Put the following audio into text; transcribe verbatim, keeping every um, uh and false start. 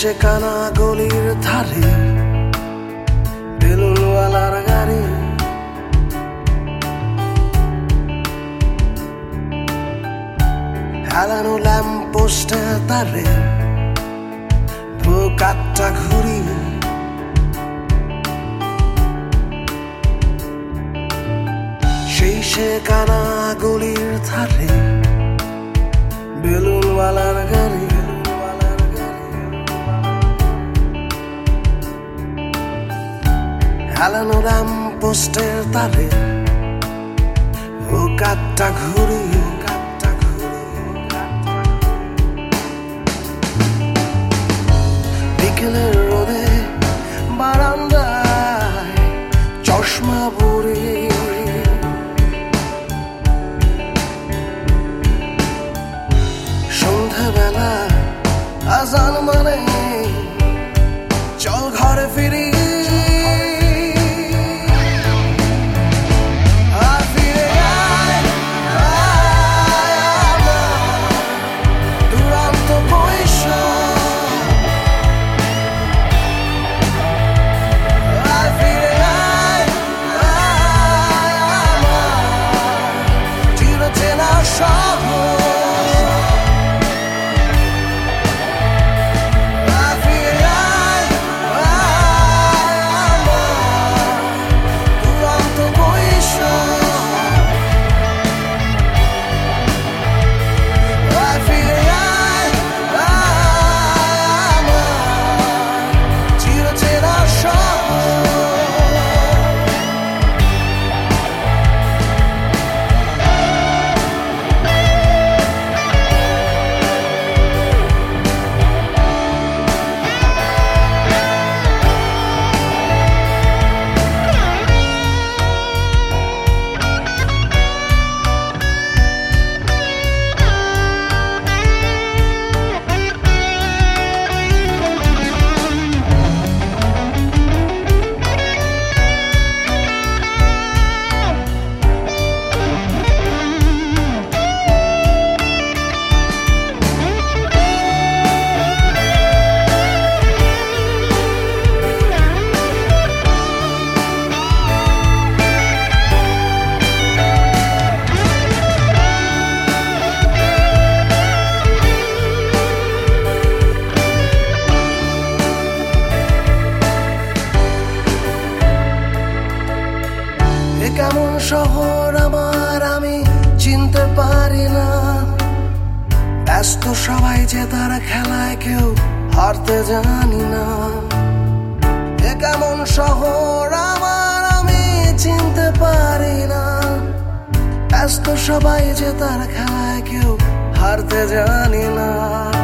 সে কানা গলির ধারে বেলুনওয়ালার গাড়ি, হেলানো ল্যাম্প পোস্টে তারে ভোকাট্টা ঘুরি, সেই সে কানা গলির ধারে বেলুনওয়ালার গাড়ি, হেলানো ল্যাম্প পোস্টের তারে ভোকাট্টা ঘুরি। বিকেলের রোদে বারান্দায় চশমা পরে সন্ধ্যাবেলা আজান মানে চল ঘরে ফিরি। কেমন শহর আমার আমি চিনতে পারি না, ব্যস্ত সবাই যে তার খেলায় কেউ হারতে জানি না। এ কেমন শহর আমার আমি চিনতে পারি না, ব্যস্ত সবাই যে তার খেলায় কেউ হারতে জানি না।